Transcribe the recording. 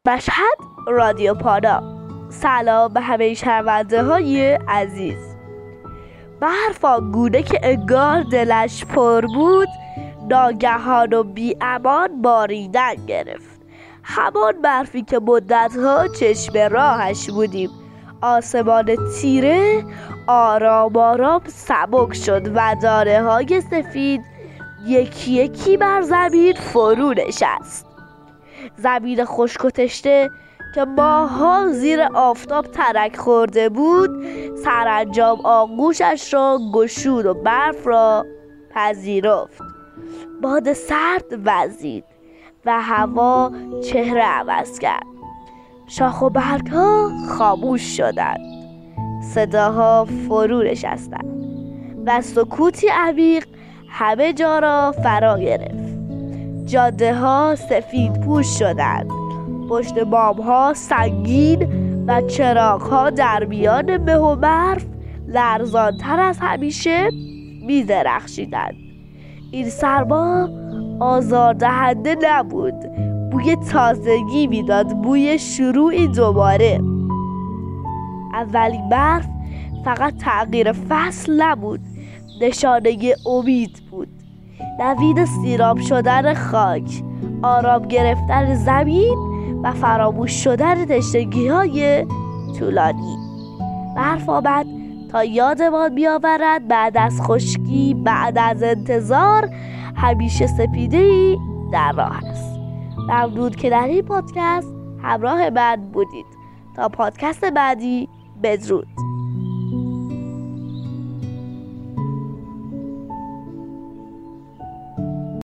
مشهد رادیو پانا. سلام به همه شنونده های عزیز. برف آنگونه که انگار دلش پر بود ناگهان و بی امان باریدن گرفت. همان برفی که مدتها چشم راهش بودیم. آسمان تیره آرام آرام سبک شد و دانه های سفید یکی یکی بر زمین فرو نشست. زمین خشک و تشنه که ماه‌ها زیر آفتاب ترک خورده بود سرانجام آغوشش را گشود و برف را پذیرفت. باد سرد وزید و هوا چهره عوض کرد. شاخ و برگ‌ها خاموش شدند. صداها فرو نشستند و سکوتی عمیق همه جا را فرا گرفت. جاده ها سفید پوش شدند. پشت بام ها سنگین و چراغ ها در میان مه و برف لرزانتر از همیشه می درخشیدند. این سرما آزاردهنده نبود. بوی تازگی میداد، بوی شروعی دوباره. اولین برف فقط تغییر فصل نبود، نشانه امید بود. نوید سیراب شدن خاک، آرام گرفتن زمین و فراموش شدن تشنگی‌های طولانی. برف آمد تا یادمان بیاورد بعد از خشکی، بعد از انتظار، همیشه سپیده‌ای در راه است. ممنون که در این پادکست همراه من بودید. تا پادکست بعدی، بدرود.